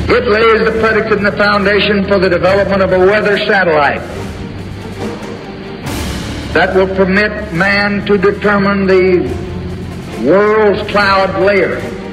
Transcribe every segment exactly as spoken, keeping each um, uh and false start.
It lays the predicate and the foundation for the development of a weather satellite that will permit man to determine the world's cloud layer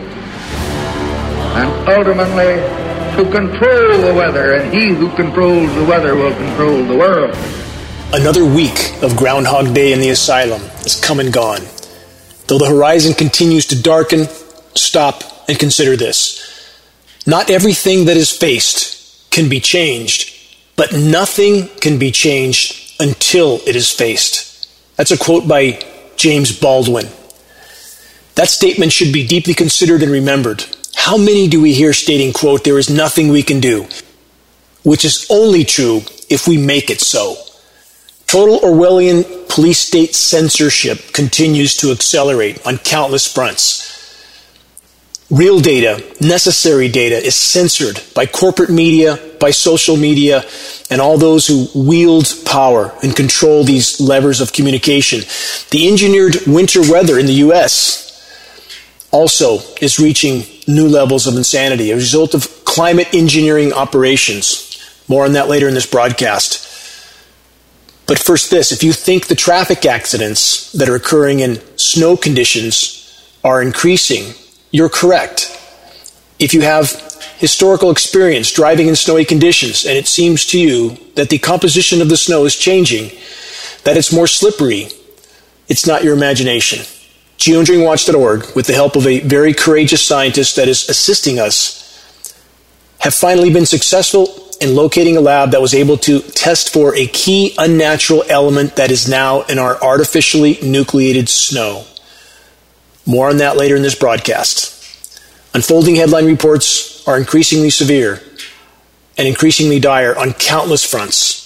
and ultimately to control the weather, and he who controls the weather will control the world. Another week of Groundhog Day in the asylum is come and gone. Though the horizon continues to darken, stop and consider this. Not everything that is faced can be changed, but nothing can be changed until it is faced. That's a quote by James Baldwin. That statement should be deeply considered and remembered. How many do we hear stating, quote, there is nothing we can do, which is only true if we make it so. Total Orwellian police state censorship continues to accelerate on countless fronts. Real data, necessary data, is censored by corporate media, by social media, and all those who wield power and control these levers of communication. The engineered winter weather in the U S also is reaching new levels of insanity, a result of climate engineering operations. More on that later in this broadcast. But first this, if you think the traffic accidents that are occurring in snow conditions are increasing, you're correct. If you have historical experience driving in snowy conditions and it seems to you that the composition of the snow is changing, that it's more slippery, it's not your imagination. geoengineering watch dot org, with the help of a very courageous scientist that is assisting us, have finally been successful in locating a lab that was able to test for a key unnatural element that is now in our artificially nucleated snow. More on that later in this broadcast. Unfolding headline reports are increasingly severe and increasingly dire on countless fronts.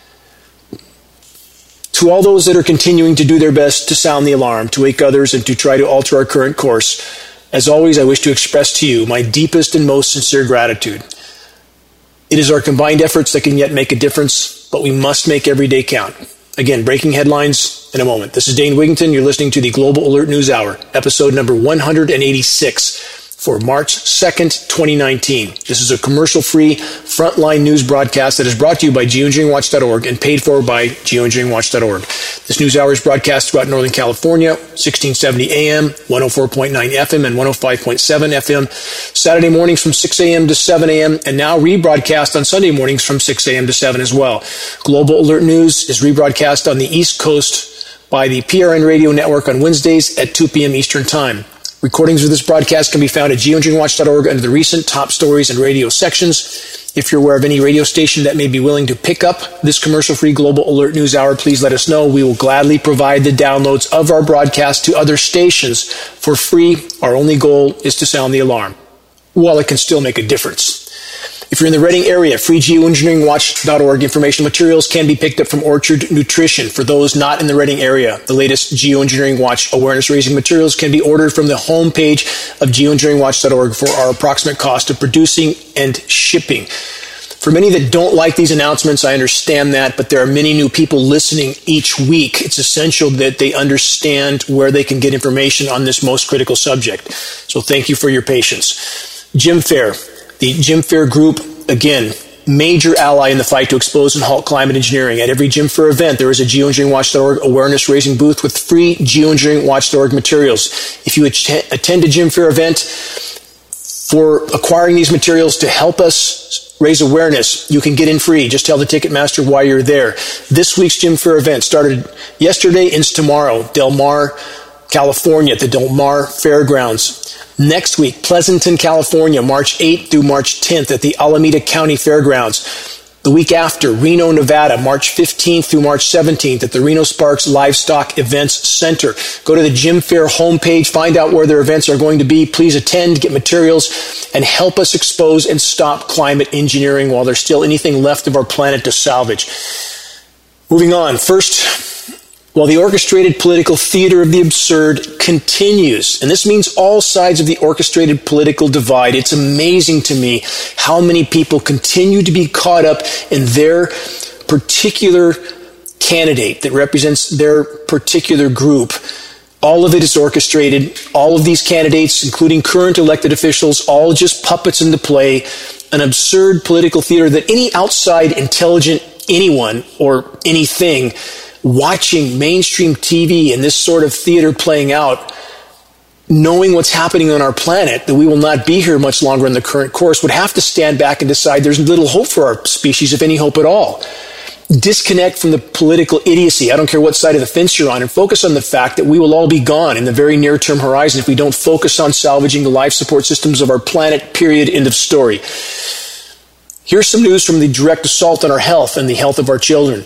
To all those that are continuing to do their best to sound the alarm, to wake others, and to try to alter our current course, as always, I wish to express to you my deepest and most sincere gratitude. It is our combined efforts that can yet make a difference, but we must make every day count. Again, breaking headlines in a moment. This is Dane Wigington. You're listening to the Global Alert News Hour, episode number one hundred eighty-six for March second, twenty nineteen. This is a commercial-free frontline news broadcast that is brought to you by geoengineering watch dot org and paid for by geoengineering watch dot org. This news hour is broadcast throughout Northern California, sixteen seventy A M, one oh four point nine F M, and one oh five point seven F M, Saturday mornings from six A M to seven A M, and now rebroadcast on Sunday mornings from six A M to seven as well. Global Alert News is rebroadcast on the East Coast by the P R N Radio Network on Wednesdays at two P M Eastern Time. Recordings of this broadcast can be found at geoengineering watch dot org under the recent top stories and radio sections. If you're aware of any radio station that may be willing to pick up this commercial-free Global Alert News Hour, please let us know. We will gladly provide the downloads of our broadcast to other stations for free. Our only goal is to sound the alarm, while it can still make a difference. If you're in the Reading area, free geoengineering watch dot org information materials can be picked up from Orchard Nutrition. For those not in the Reading area, the latest Geoengineering Watch awareness-raising materials can be ordered from the homepage of geoengineering watch dot org for our approximate cost of producing and shipping. For many that don't like these announcements, I understand that, but there are many new people listening each week. It's essential that they understand where they can get information on this most critical subject. So thank you for your patience. Jim Fair. The Jim Fair Group, again, major ally in the fight to expose and halt climate engineering. At every Jim Fair event, there is a geoengineering watch dot org awareness-raising booth with free geoengineering watch dot org materials. If you att- attend a Jim Fair event for acquiring these materials to help us raise awareness, you can get in free. Just tell the Ticketmaster why you're there. This week's Jim Fair event started yesterday, ends tomorrow. Del Mar, California, at the Del Mar Fairgrounds. Next week, Pleasanton, California, March eighth through March tenth at the Alameda County Fairgrounds. The week after, Reno, Nevada, March fifteenth through March seventeenth at the Reno Sparks Livestock Events Center. Go to the Jim Fair homepage, find out where their events are going to be. Please attend, get materials, and help us expose and stop climate engineering while there's still anything left of our planet to salvage. Moving on. First, while the orchestrated political theater of the absurd continues, and this means all sides of the orchestrated political divide, it's amazing to me how many people continue to be caught up in their particular candidate that represents their particular group. All of it is orchestrated. All of these candidates, including current elected officials, all just puppets in the play, an absurd political theater that any outside intelligent anyone or anything watching mainstream T V and this sort of theater playing out, knowing what's happening on our planet, that we will not be here much longer in the current course, would have to stand back and decide there's little hope for our species, if any hope at all. Disconnect from the political idiocy, I don't care what side of the fence you're on, and focus on the fact that we will all be gone in the very near-term horizon if we don't focus on salvaging the life support systems of our planet, period, end of story. Here's some news from the direct assault on our health and the health of our children.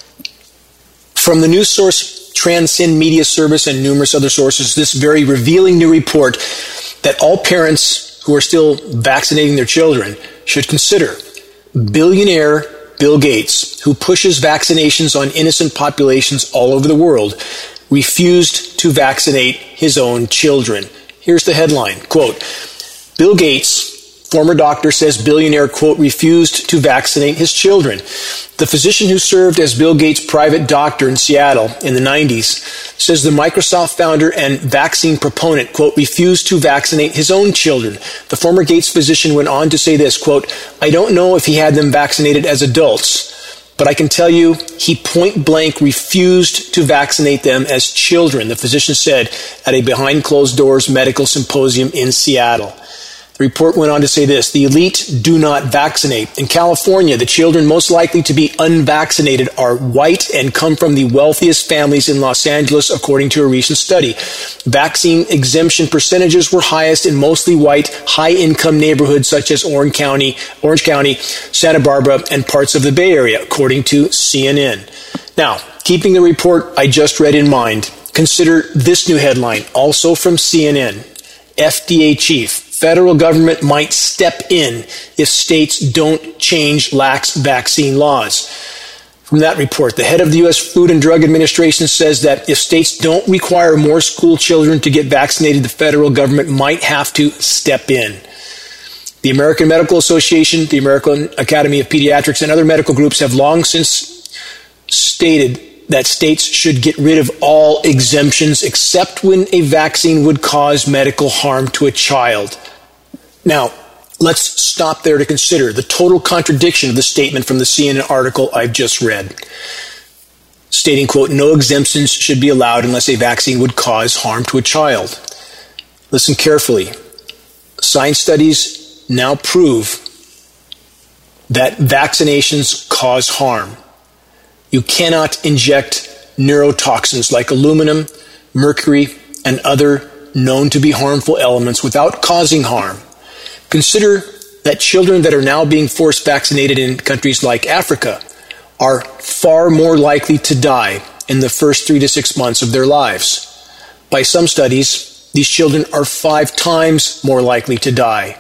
From the news source Transcend Media Service and numerous other sources, this very revealing new report that all parents who are still vaccinating their children should consider. Billionaire Bill Gates, who pushes vaccinations on innocent populations all over the world, refused to vaccinate his own children. Here's the headline, quote, Bill Gates, former doctor, says billionaire, quote, refused to vaccinate his children. The physician who served as Bill Gates' private doctor in Seattle in the nineties says the Microsoft founder and vaccine proponent, quote, refused to vaccinate his own children. The former Gates physician went on to say this, quote, I don't know if he had them vaccinated as adults, but I can tell you he point blank refused to vaccinate them as children, the physician said at a behind closed doors medical symposium in Seattle. The report went on to say this, the elite do not vaccinate. In California, the children most likely to be unvaccinated are white and come from the wealthiest families in Los Angeles, according to a recent study. Vaccine exemption percentages were highest in mostly white, high-income neighborhoods such as Orange County, Orange County, Santa Barbara, and parts of the Bay Area, according to C N N. Now, keeping the report I just read in mind, consider this new headline, also from C N N. F D A chief. Federal government might step in if states don't change lax vaccine laws. From that report, the head of the U S Food and Drug Administration says that if states don't require more school children to get vaccinated, the federal government might have to step in. The American Medical Association, the American Academy of Pediatrics, and other medical groups have long since stated that states should get rid of all exemptions except when a vaccine would cause medical harm to a child. Now, let's stop there to consider the total contradiction of the statement from the C N N article I've just read, stating, quote, no exemptions should be allowed unless a vaccine would cause harm to a child. Listen carefully. Science studies now prove that vaccinations cause harm. You cannot inject neurotoxins like aluminum, mercury, and other known to be harmful elements without causing harm. Consider that children that are now being forced vaccinated in countries like Africa are far more likely to die in the first three to six months of their lives. By some studies, these children are five times more likely to die.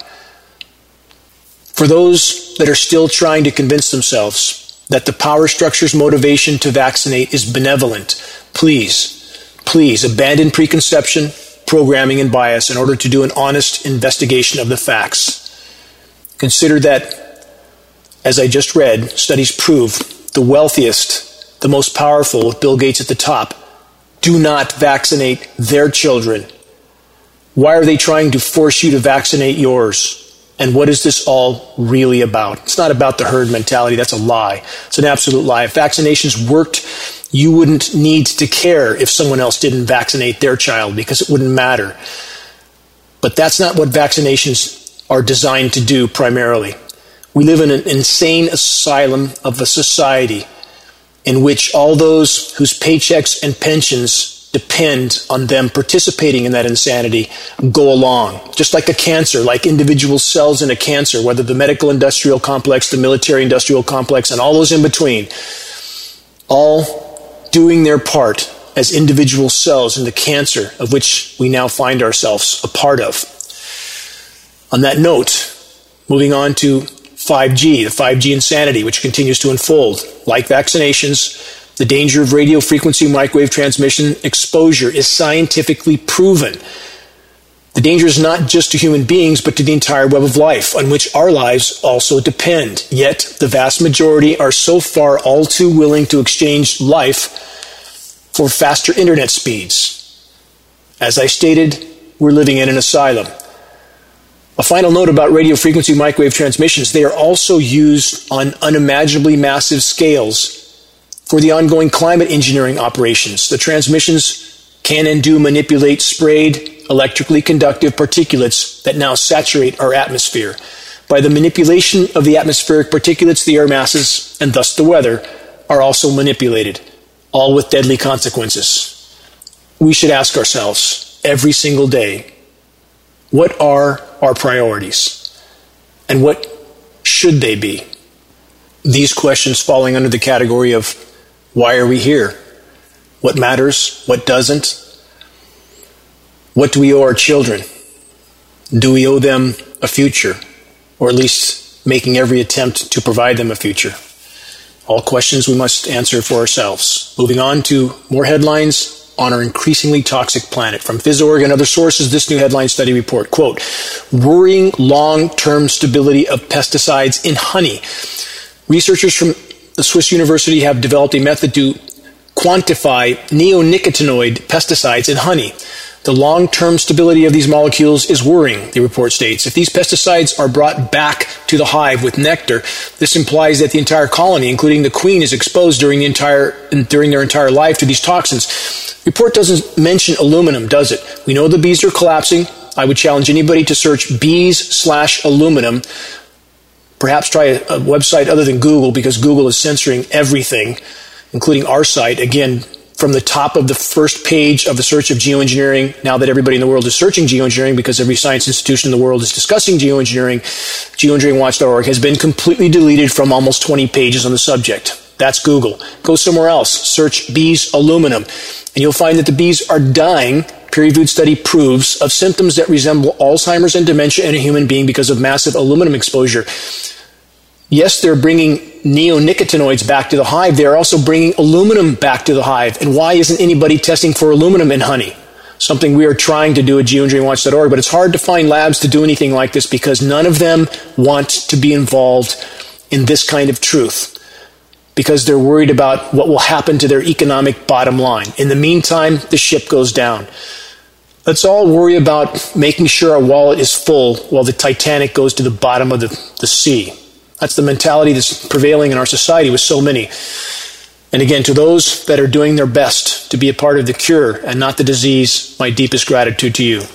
For those that are still trying to convince themselves that the power structure's motivation to vaccinate is benevolent, please, please abandon preconception, programming, and bias in order to do an honest investigation of the facts. Consider that, as I just read, studies prove the wealthiest, the most powerful, with Bill Gates at the top, do not vaccinate their children. Why are they trying to force you to vaccinate yours? And what is this all really about? It's not about the herd mentality. That's a lie. It's an absolute lie. If vaccinations worked, you wouldn't need to care if someone else didn't vaccinate their child because it wouldn't matter. But that's not what vaccinations are designed to do primarily. We live in an insane asylum of a society in which all those whose paychecks and pensions depend on them participating in that insanity go along. Just like a cancer, like individual cells in a cancer, whether the medical industrial complex, the military industrial complex, and all those in between, all doing their part as individual cells in the cancer of which we now find ourselves a part of. On that note, moving on to five G, the five G insanity, which continues to unfold. Like vaccinations, the danger of radio frequency microwave transmission exposure is scientifically proven. The danger is not just to human beings, but to the entire web of life, on which our lives also depend. Yet, the vast majority are so far all too willing to exchange life for faster internet speeds. As I stated, we're living in an asylum. A final note about radio frequency microwave transmissions. They are also used on unimaginably massive scales for the ongoing climate engineering operations. The transmissions can and do manipulate sprayed, electrically conductive particulates that now saturate our atmosphere. By the manipulation of the atmospheric particulates, the air masses, and thus the weather, are also manipulated, all with deadly consequences. We should ask ourselves every single day, what are our priorities? And what should they be? These questions falling under the category of, why are we here? What matters? What doesn't? What do we owe our children? Do we owe them a future? Or at least making every attempt to provide them a future? All questions we must answer for ourselves. Moving on to more headlines on our increasingly toxic planet. From PhysOrg and other sources, this new headline study report, quote, worrying long-term stability of pesticides in honey. Researchers from the Swiss University have developed a method to quantify neonicotinoid pesticides in honey. The long-term stability of these molecules is worrying, the report states. If these pesticides are brought back to the hive with nectar, this implies that the entire colony, including the queen, is exposed during the entire during their entire life to these toxins. The report doesn't mention aluminum, does it? We know the bees are collapsing. I would challenge anybody to search bees slash aluminum. Perhaps try a, a website other than Google, because Google is censoring everything, including our site. Again, from the top of the first page of the search of geoengineering, now that everybody in the world is searching geoengineering because every science institution in the world is discussing geoengineering, geoengineering watch dot org has been completely deleted from almost twenty pages on the subject. That's Google. Go somewhere else. Search bees aluminum, and you'll find that the bees are dying, peer-reviewed study proves, of symptoms that resemble Alzheimer's and dementia in a human being because of massive aluminum exposure. Yes, they're bringing neonicotinoids back to the hive. They're also bringing aluminum back to the hive. And why isn't anybody testing for aluminum in honey? Something we are trying to do at geoengineering watch dot org, but it's hard to find labs to do anything like this because none of them want to be involved in this kind of truth, because they're worried about what will happen to their economic bottom line. In the meantime, the ship goes down. Let's all worry about making sure our wallet is full while the Titanic goes to the bottom of the, the sea. That's the mentality that's prevailing in our society with so many. And again, to those that are doing their best to be a part of the cure and not the disease, my deepest gratitude to you.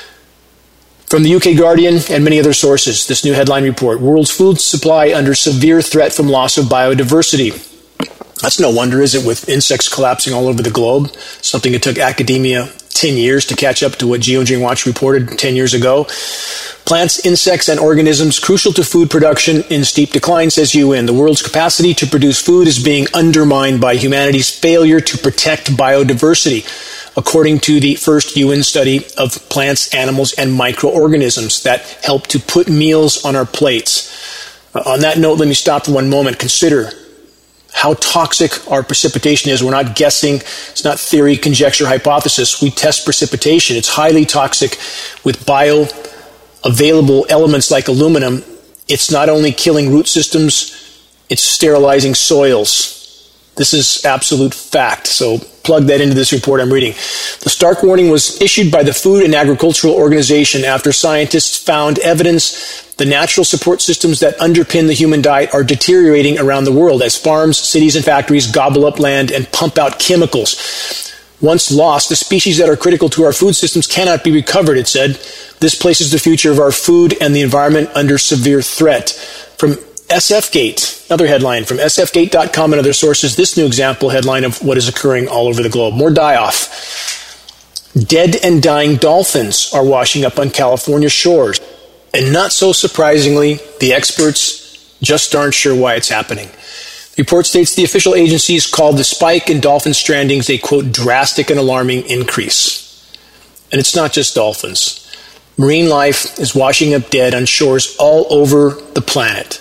From the U K Guardian and many other sources, this new headline report, world's food supply under severe threat from loss of biodiversity. That's no wonder, is it, with insects collapsing all over the globe? Something that took academia ten years to catch up to what Geoengineering Watch reported ten years ago. Plants, insects, and organisms crucial to food production in steep decline, says U N. The world's capacity to produce food is being undermined by humanity's failure to protect biodiversity, according to the first U N study of plants, animals, and microorganisms that help to put meals on our plates. Uh, on that note, let me stop for one moment. Consider how toxic our precipitation is. We're not guessing. It's not theory, conjecture, hypothesis. We test precipitation. It's highly toxic with bioavailable elements like aluminum. It's not only killing root systems, it's sterilizing soils. This is absolute fact. So plug that into this report I'm reading. The stark warning was issued by the Food and Agricultural Organization after scientists found evidence the natural support systems that underpin the human diet are deteriorating around the world as farms, cities, and factories gobble up land and pump out chemicals. Once lost, the species that are critical to our food systems cannot be recovered, it said. This places the future of our food and the environment under severe threat. From S F Gate, another headline from S F gate dot com and other sources, this new example headline of what is occurring all over the globe. More die-off. Dead and dying dolphins are washing up on California shores. And not so surprisingly, the experts just aren't sure why it's happening. The report states the official agencies called the spike in dolphin strandings a, quote, drastic and alarming increase. And it's not just dolphins. Marine life is washing up dead on shores all over the planet.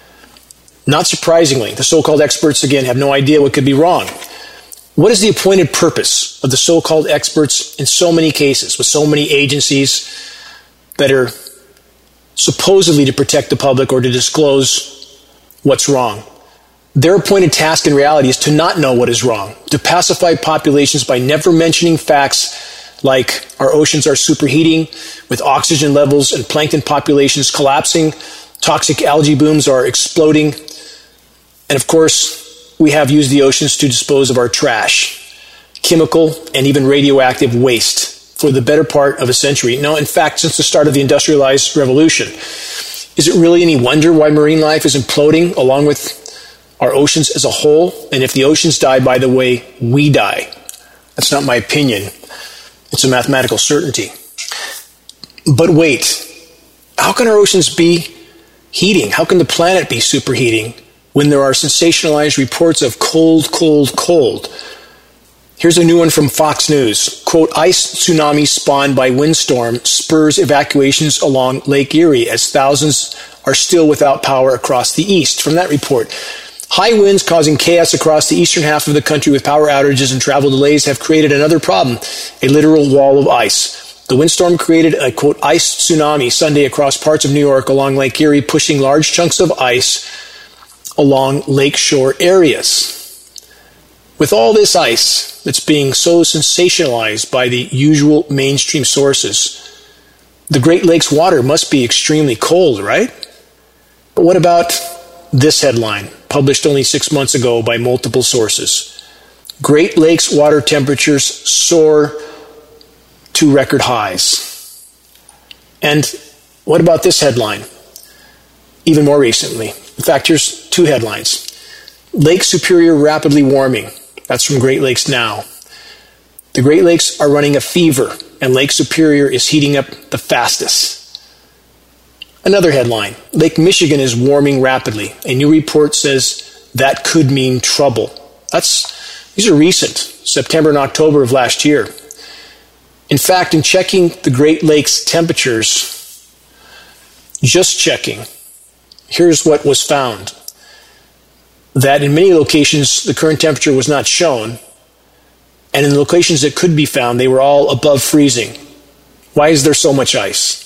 Not surprisingly, the so-called experts, again, have no idea what could be wrong. What is the appointed purpose of the so-called experts in so many cases, with so many agencies that are supposedly to protect the public or to disclose what's wrong? Their appointed task in reality is to not know what is wrong, to pacify populations by never mentioning facts like our oceans are superheating with oxygen levels and plankton populations collapsing, toxic algae blooms are exploding, and of course, we have used the oceans to dispose of our trash, chemical and even radioactive waste for the better part of a century. No, in fact, since the start of the industrialized revolution. Is it really any wonder why marine life is imploding along with our oceans as a whole? And if the oceans die, by the way, we die. That's not my opinion. It's a mathematical certainty. But wait, how can our oceans be heating? How can the planet be superheating when there are sensationalized reports of cold, cold, cold? Here's a new one from Fox News. Quote, ice tsunami spawned by windstorm spurs evacuations along Lake Erie as thousands are still without power across the east. From that report, high winds causing chaos across the eastern half of the country with power outages and travel delays have created another problem, a literal wall of ice. The windstorm created a, quote, ice tsunami Sunday across parts of New York along Lake Erie, pushing large chunks of ice along lakeshore areas. With all this ice that's being so sensationalized by the usual mainstream sources, the Great Lakes water must be extremely cold, right? But what about this headline, published only six months ago by multiple sources? Great Lakes water temperatures soar to record highs. And what about this headline? Even more recently. In fact, here's two headlines. Lake Superior rapidly warming. That's from Great Lakes Now. The Great Lakes are running a fever, and Lake Superior is heating up the fastest. Another headline, Lake Michigan is warming rapidly. A new report says that could mean trouble. That's These are recent, September and October of last year. In fact, in checking the Great Lakes temperatures, just checking, here's what was found. That in many locations, the current temperature was not shown, and in the locations that could be found, they were all above freezing. Why is there so much ice?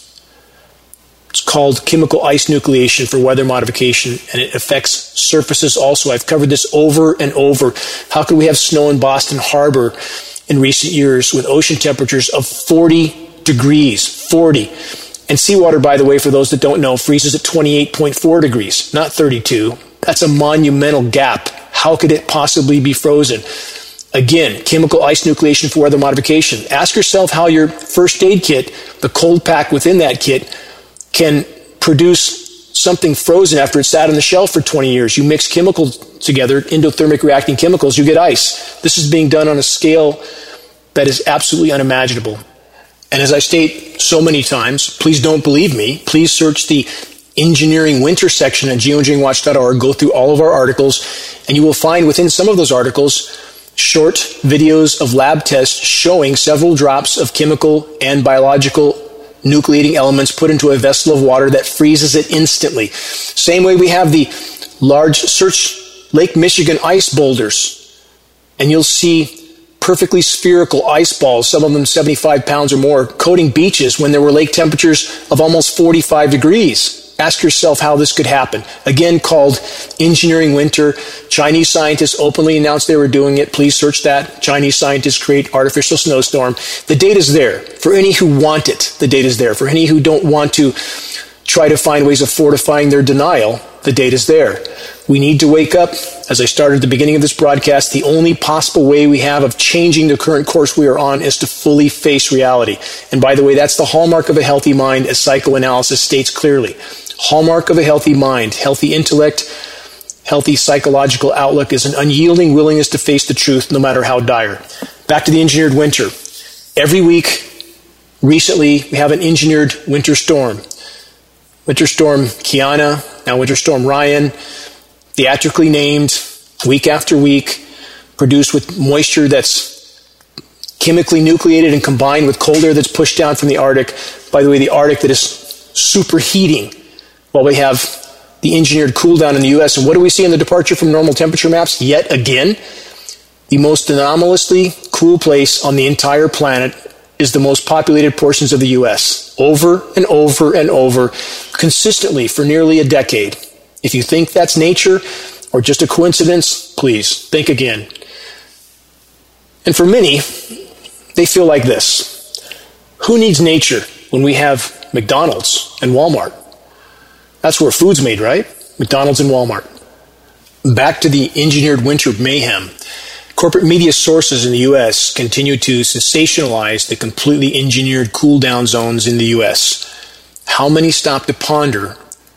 It's called chemical ice nucleation for weather modification, and it affects surfaces also. I've covered this over and over. How could we have snow in Boston Harbor in recent years with ocean temperatures of forty degrees? forty. And seawater, by the way, for those that don't know, freezes at twenty-eight point four degrees, not thirty-two. That's a monumental gap. How could it possibly be frozen? Again, chemical ice nucleation for weather modification. Ask yourself how your first aid kit, the cold pack within that kit, can produce something frozen after it's sat on the shelf for twenty years. You mix chemicals together, endothermic reacting chemicals, you get ice. This is being done on a scale that is absolutely unimaginable. And as I state so many times, please don't believe me. Please search the Engineering Winter section at geoengineering watch dot org. Go through all of our articles, and you will find within some of those articles short videos of lab tests showing several drops of chemical and biological nucleating elements put into a vessel of water that freezes it instantly. Same way we have the large, search Lake Michigan ice boulders, and you'll see perfectly spherical ice balls, some of them seventy-five pounds or more, coating beaches when there were lake temperatures of almost forty-five degrees. Ask yourself how this could happen. Again, called Engineering Winter. Chinese scientists openly announced they were doing it. Please search that. Chinese scientists create artificial snowstorm. The data's there. For any who want it, the data's there. For any who don't want to try to find ways of fortifying their denial, the data's there. We need to wake up. As I started at the beginning of this broadcast, the only possible way we have of changing the current course we are on is to fully face reality. And by the way, that's the hallmark of a healthy mind, as psychoanalysis states clearly. Hallmark of a healthy mind, healthy intellect, healthy psychological outlook is an unyielding willingness to face the truth no matter how dire. Back to the engineered winter. Every week, recently, we have an engineered winter storm. Winter Storm Kiana, now Winter Storm Ryan, theatrically named, week after week, produced with moisture that's chemically nucleated and combined with cold air that's pushed down from the Arctic. By the way, the Arctic that is superheating while we have the engineered cool down in the U S. And what do we see in the departure from normal temperature maps? Yet again, the most anomalously cool place on the entire planet is the most populated portions of the U S. Over and over and over, consistently for nearly a decade. If you think that's nature or just a coincidence, please think again. And for many, they feel like this. Who needs nature when we have McDonald's and Walmart? That's where food's made, right? McDonald's and Walmart. Back to the engineered winter mayhem. Corporate media sources in the U S continue to sensationalize the completely engineered cool-down zones in the U S. How many stop to ponder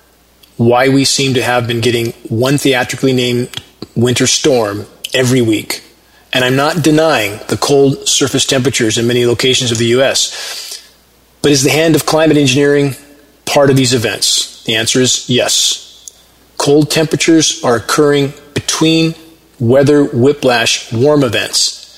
why we seem to have been getting one theatrically named winter storm every week? And I'm not denying the cold surface temperatures in many locations of the U S. But is the hand of climate engineering part of these events? The answer is yes. Cold temperatures are occurring between weather whiplash warm events.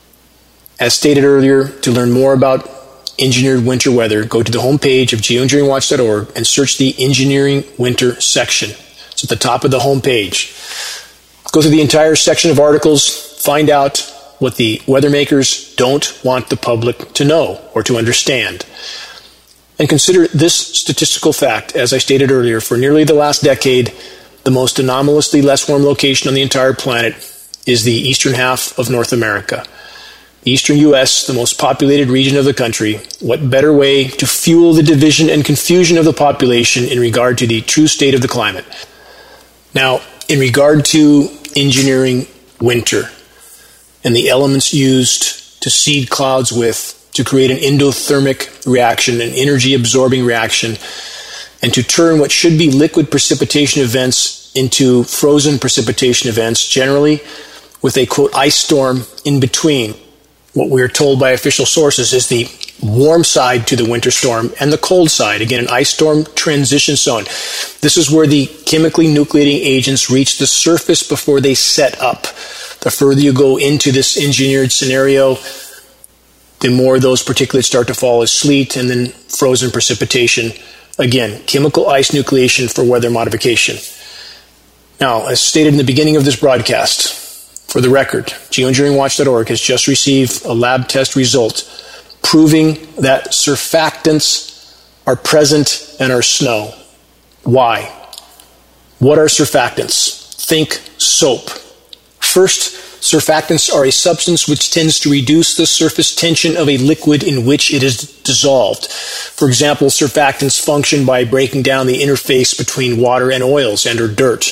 As stated earlier, to learn more about engineered winter weather, go to the homepage of geoengineering watch dot org and search the engineering winter section. It's at the top of the homepage. Go through the entire section of articles, find out what the weather makers don't want the public to know or to understand. And consider this statistical fact, as I stated earlier, for nearly the last decade, the most anomalously less warm location on the entire planet is the eastern half of North America. The eastern U S, the most populated region of the country. What better way to fuel the division and confusion of the population in regard to the true state of the climate? Now, in regard to engineering winter and the elements used to seed clouds with, to create an endothermic reaction, an energy-absorbing reaction, and to turn what should be liquid precipitation events into frozen precipitation events, generally with a, quote, ice storm in between. What we are told by official sources is the warm side to the winter storm and the cold side, again, an ice storm transition zone. This is where the chemically nucleating agents reach the surface before they set up. The further you go into this engineered scenario, the more those particulates start to fall as sleet and then frozen precipitation. Again, chemical ice nucleation for weather modification. Now, as stated in the beginning of this broadcast, for the record, geoengineering watch dot org has just received a lab test result proving that surfactants are present in our snow. Why? What are surfactants? Think soap. First, surfactants are a substance which tends to reduce the surface tension of a liquid in which it is dissolved. For example, surfactants function by breaking down the interface between water and oils and or dirt.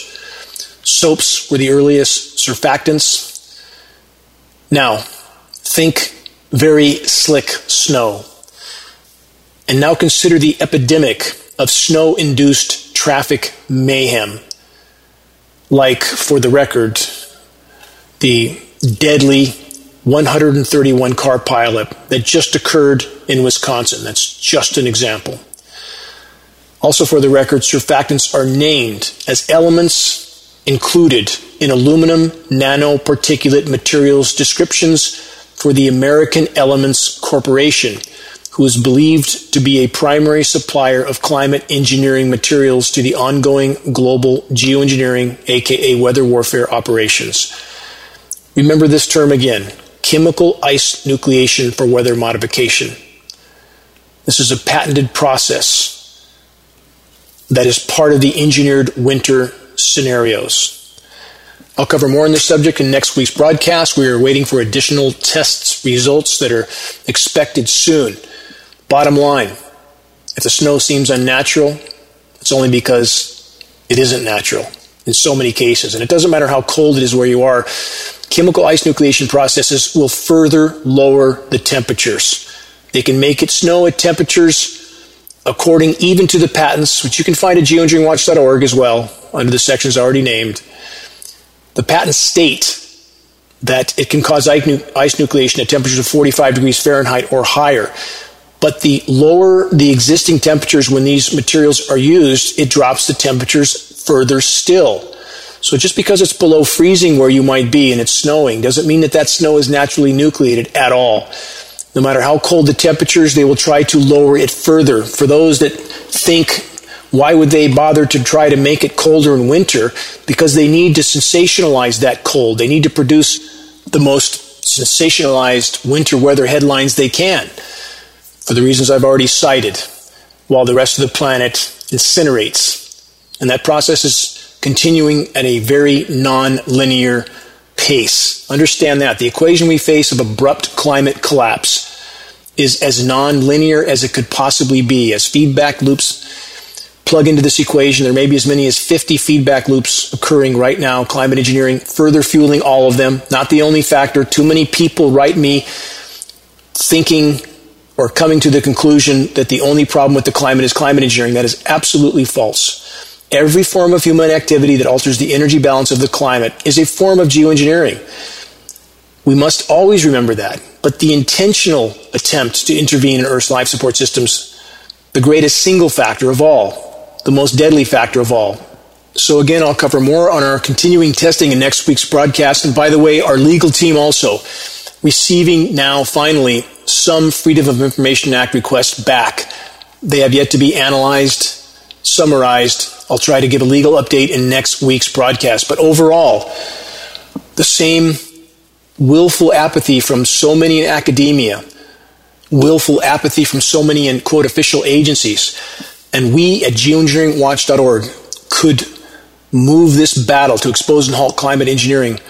Soaps were the earliest surfactants. Now, think very slick snow. And now consider the epidemic of snow-induced traffic mayhem. Like, for the record, the deadly one hundred thirty-one car pileup that just occurred in Wisconsin. That's just an example. Also, for the record, surfactants are named as elements included in aluminum nanoparticulate materials descriptions for the American Elements Corporation, who is believed to be a primary supplier of climate engineering materials to the ongoing global geoengineering, aka weather warfare operations. Remember this term again, chemical ice nucleation for weather modification. This is a patented process that is part of the engineered winter scenarios. I'll cover more on this subject in next week's broadcast. We are waiting for additional tests results that are expected soon. Bottom line, if the snow seems unnatural, it's only because it isn't natural in so many cases. And it doesn't matter how cold it is where you are, chemical ice nucleation processes will further lower the temperatures. They can make it snow at temperatures according even to the patents, which you can find at geoengineering watch dot org as well, under the sections already named. The patents state that it can cause ice nucleation at temperatures of forty-five degrees Fahrenheit or higher. But the lower the existing temperatures when these materials are used, it drops the temperatures further still. So just because it's below freezing where you might be and it's snowing doesn't mean that that snow is naturally nucleated at all. No matter how cold the temperatures, they will try to lower it further. For those that think, why would they bother to try to make it colder in winter? Because they need to sensationalize that cold. They need to produce the most sensationalized winter weather headlines they can, for the reasons I've already cited, while the rest of the planet incinerates. And that process is continuing at a very non-linear pace. Understand that. The equation we face of abrupt climate collapse is as non-linear as it could possibly be. As feedback loops plug into this equation, there may be as many as fifty feedback loops occurring right now. Climate engineering further fueling all of them. Not the only factor. Too many people write me thinking or coming to the conclusion that the only problem with the climate is climate engineering. That is absolutely false. Every form of human activity that alters the energy balance of the climate is a form of geoengineering. We must always remember that. But the intentional attempt to intervene in Earth's life support systems, the greatest single factor of all, the most deadly factor of all. So again, I'll cover more on our continuing testing in next week's broadcast. And by the way, our legal team also receiving now finally some Freedom of Information Act requests back. They have yet to be analyzed, summarized. I'll try to give a legal update in next week's broadcast. But overall, the same willful apathy from so many in academia, willful apathy from so many in, quote, official agencies. And we at geoengineering watch dot org could move this battle to expose and halt climate engineering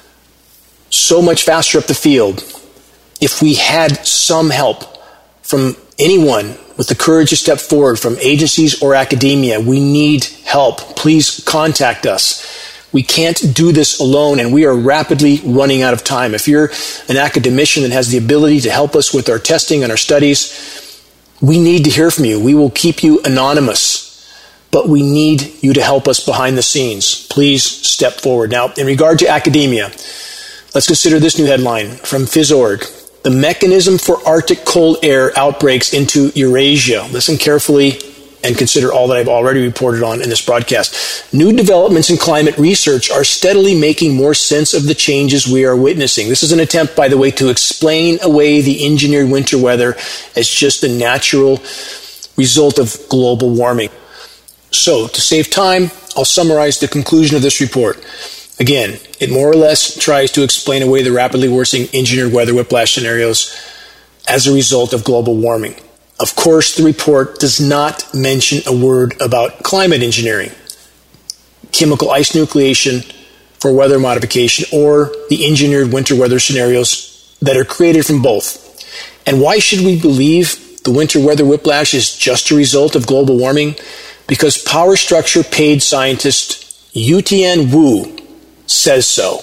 so much faster up the field if we had some help from anyone with the courage to step forward, from agencies or academia. We need help. Please contact us. We can't do this alone, and we are rapidly running out of time. If you're an academician that has the ability to help us with our testing and our studies, we need to hear from you. We will keep you anonymous, but we need you to help us behind the scenes. Please step forward. Now, in regard to academia, let's consider this new headline from Phys dot org. The mechanism for Arctic cold air outbreaks into Eurasia. Listen carefully and consider all that I've already reported on in this broadcast. New developments in climate research are steadily making more sense of the changes we are witnessing. This is an attempt, by the way, to explain away the engineered winter weather as just the natural result of global warming. So, to save time, I'll summarize the conclusion of this report. Again, it more or less tries to explain away the rapidly worsening engineered weather whiplash scenarios as a result of global warming. Of course, the report does not mention a word about climate engineering, chemical ice nucleation for weather modification, or the engineered winter weather scenarios that are created from both. And why should we believe the winter weather whiplash is just a result of global warming? Because power structure paid scientist Yu-Tian Wu says so.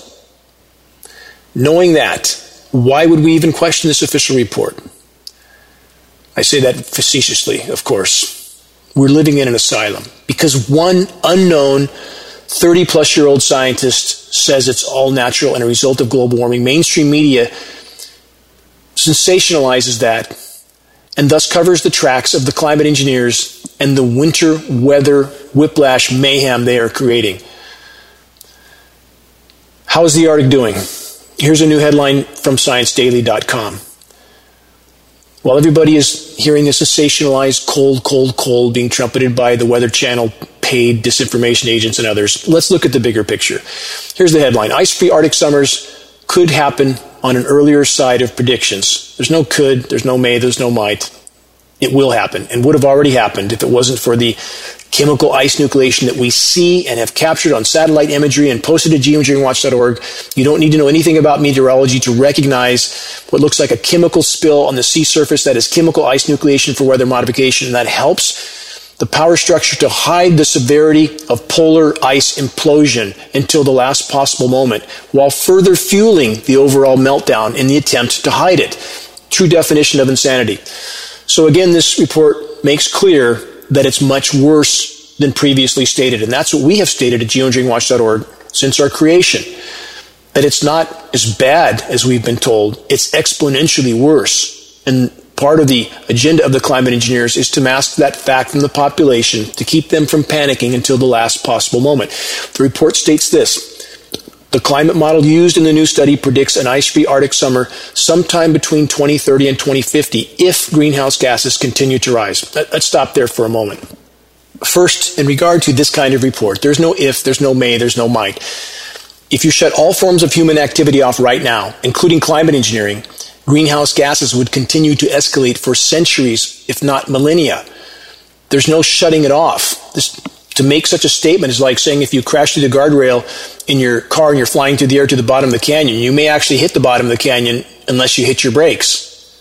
Knowing that, why would we even question this official report? I say that facetiously, of course. We're living in an asylum because one unknown thirty-plus-year-old scientist says it's all natural and a result of global warming. Mainstream media sensationalizes that and thus covers the tracks of the climate engineers and the winter weather whiplash mayhem they are creating. How is the Arctic doing? Here's a new headline from science daily dot com. While everybody is hearing the sensationalized cold, cold, cold being trumpeted by the Weather Channel paid disinformation agents and others, let's look at the bigger picture. Here's the headline. Ice-free Arctic summers could happen on an earlier side of predictions. There's no could, there's no may, there's no might. It will happen and would have already happened if it wasn't for the chemical ice nucleation that we see and have captured on satellite imagery and posted to geoengineering watch dot org. You don't need to know anything about meteorology to recognize what looks like a chemical spill on the sea surface. That is chemical ice nucleation for weather modification, and that helps the power structure to hide the severity of polar ice implosion until the last possible moment, while further fueling the overall meltdown in the attempt to hide it. True definition of insanity. So again, this report makes clear that it's much worse than previously stated. And that's what we have stated at geoengineering watch dot org since our creation. That it's not as bad as we've been told. It's exponentially worse. And part of the agenda of the climate engineers is to mask that fact from the population, to keep them from panicking until the last possible moment. The report states this. The climate model used in the new study predicts an ice-free Arctic summer sometime between twenty thirty and twenty fifty if greenhouse gases continue to rise. Let's stop there for a moment. First, in regard to this kind of report, there's no if, there's no may, there's no might. If you shut all forms of human activity off right now, including climate engineering, greenhouse gases would continue to escalate for centuries, if not millennia. There's no shutting it off. This, to make such a statement is like saying if you crash through the guardrail in your car and you're flying through the air to the bottom of the canyon, you may actually hit the bottom of the canyon unless you hit your brakes.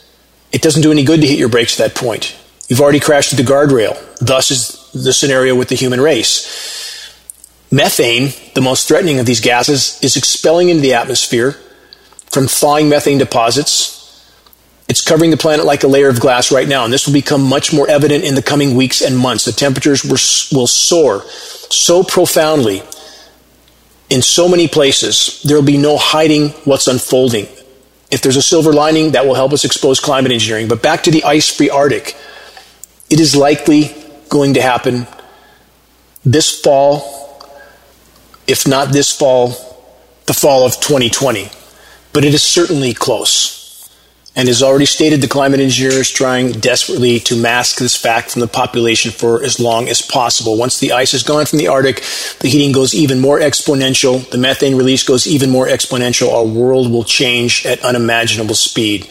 it doesn't do any good to hit your brakes at that point. You've already crashed through the guardrail. Thus is the scenario with the human race. Methane, the most threatening of these gases, is expelling into the atmosphere from thawing methane deposits. It's covering the planet like a layer of glass right now, and this will become much more evident in the coming weeks and months. The temperatures will soar so profoundly in so many places, there will be no hiding what's unfolding. If there's a silver lining, that will help us expose climate engineering. But back to the ice-free Arctic. It is likely going to happen this fall, if not this fall, the fall of twenty twenty. But it is certainly close. And as already stated, the climate engineers trying desperately to mask this fact from the population for as long as possible. Once the ice is gone from the Arctic, the heating goes even more exponential. The methane release goes even more exponential. Our world will change at unimaginable speed.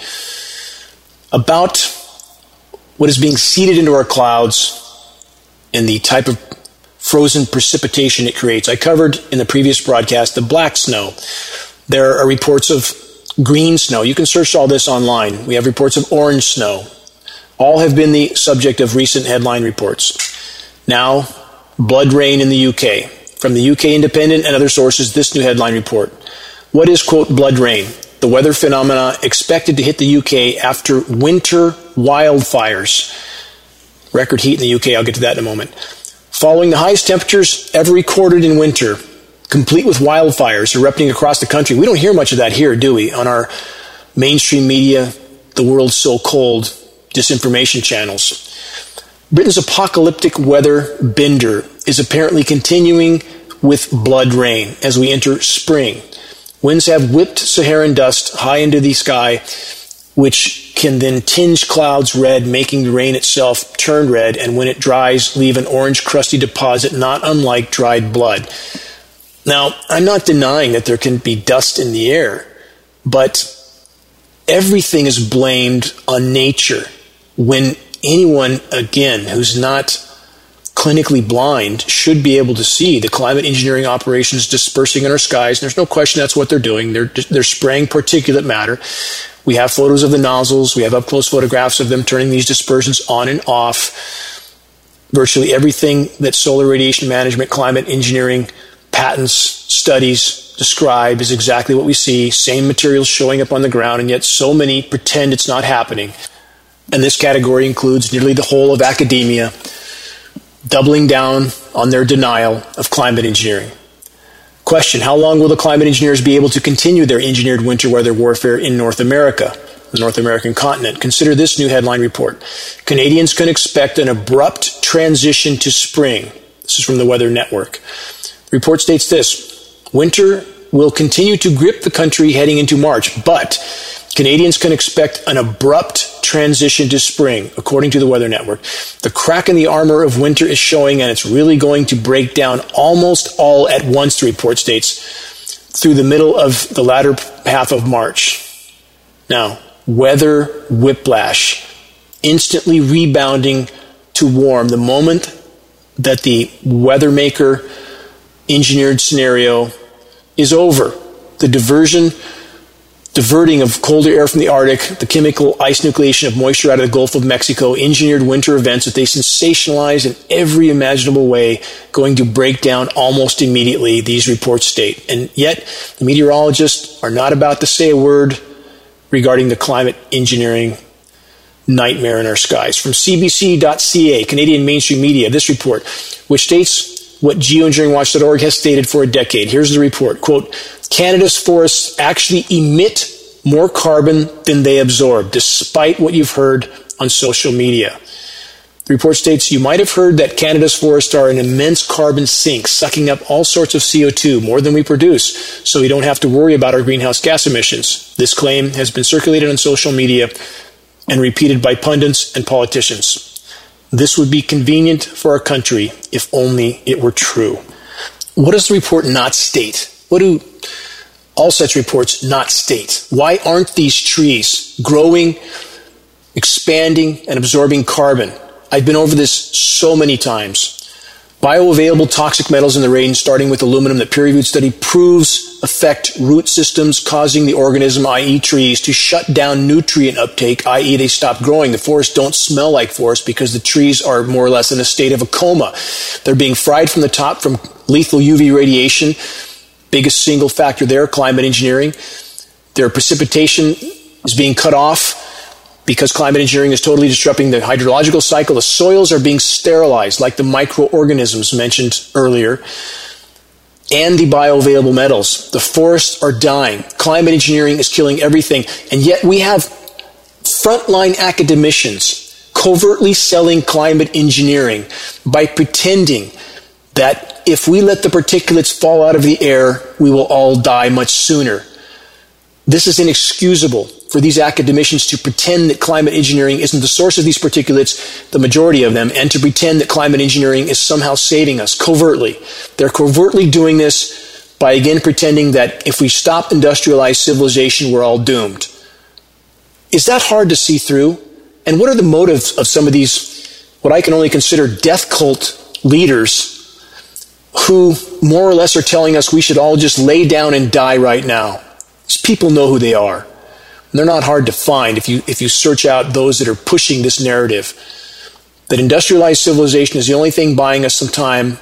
About what is being seeded into our clouds and the type of frozen precipitation it creates. I covered in the previous broadcast the black snow. There are reports of green snow. You can search all this online. We have reports of orange snow. All have been the subject of recent headline reports. Now, blood rain in the U K. From the U K Independent and other sources, this new headline report. What is, quote, blood rain? The weather phenomena expected to hit the U K after winter wildfires. Record heat in the U K, I'll get to that in a moment. Following the highest temperatures ever recorded in winter, complete with wildfires erupting across the country. We don't hear much of that here, do we? On our mainstream media, the world's so cold, disinformation channels. Britain's apocalyptic weather bender is apparently continuing with blood rain as we enter spring. Winds have whipped Saharan dust high into the sky, which can then tinge clouds red, making the rain itself turn red, and when it dries, leave an orange crusty deposit not unlike dried blood. Now, I'm not denying that there can be dust in the air, but everything is blamed on nature when anyone, again, who's not clinically blind should be able to see the climate engineering operations dispersing in our skies. And there's no question that's what they're doing. They're, they're spraying particulate matter. We have photos of the nozzles. We have up-close photographs of them turning these dispersions on and off. Virtually everything that solar radiation management, climate engineering, patents, studies describe is exactly what we see. Same materials showing up on the ground, and yet so many pretend it's not happening. And this category includes nearly the whole of academia, doubling down on their denial of climate engineering. Question, how long will the climate engineers be able to continue their engineered winter weather warfare in North America, the North American continent? Consider this new headline report. Canadians can expect an abrupt transition to spring. This is from the Weather Network. The report states this: winter will continue to grip the country heading into March, but Canadians can expect an abrupt transition to spring, according to the Weather Network. The crack in the armor of winter is showing, and it's really going to break down almost all at once, the report states, through the middle of the latter half of March. Now, weather whiplash, instantly rebounding to warm the moment that the weather maker engineered scenario is over. The diversion, diverting of colder air from the Arctic, the chemical ice nucleation of moisture out of the Gulf of Mexico, engineered winter events that they sensationalize in every imaginable way, going to break down almost immediately, these reports state. And yet, the meteorologists are not about to say a word regarding the climate engineering nightmare in our skies. From C B C dot C A, Canadian mainstream media, this report, which states what geoengineering watch dot org has stated for a decade. Here's the report. Quote, Canada's forests actually emit more carbon than they absorb, despite what you've heard on social media. The report states, you might have heard that Canada's forests are an immense carbon sink, sucking up all sorts of C O two, more than we produce, so we don't have to worry about our greenhouse gas emissions. This claim has been circulated on social media and repeated by pundits and politicians. This would be convenient for our country if only it were true. What does the report not state? What do all such reports not state? Why aren't these trees growing, expanding, and absorbing carbon? I've been over this so many times. Bioavailable toxic metals in the rain, starting with aluminum, that peer-reviewed study proves affect root systems, causing the organism, that is trees, to shut down nutrient uptake, that is they stop growing. The forests don't smell like forests because the trees are more or less in a state of a coma. They're being fried from the top from lethal U V radiation. Biggest single factor there, climate engineering. Their precipitation is being cut off because climate engineering is totally disrupting the hydrological cycle. The soils are being sterilized, like the microorganisms mentioned earlier, and the bioavailable metals. The forests are dying. Climate engineering is killing everything. And yet we have frontline academicians covertly selling climate engineering by pretending that if we let the particulates fall out of the air, we will all die much sooner. This is inexcusable for these academicians to pretend that climate engineering isn't the source of these particulates, the majority of them, and to pretend that climate engineering is somehow saving us covertly. They're covertly doing this by again pretending that if we stop industrialized civilization, we're all doomed. Is that hard to see through? And what are the motives of some of these, what I can only consider death cult leaders, who more or less are telling us we should all just lay down and die right now? These people know who they are. And they're not hard to find if you if you search out those that are pushing this narrative. That industrialized civilization is the only thing buying us some time,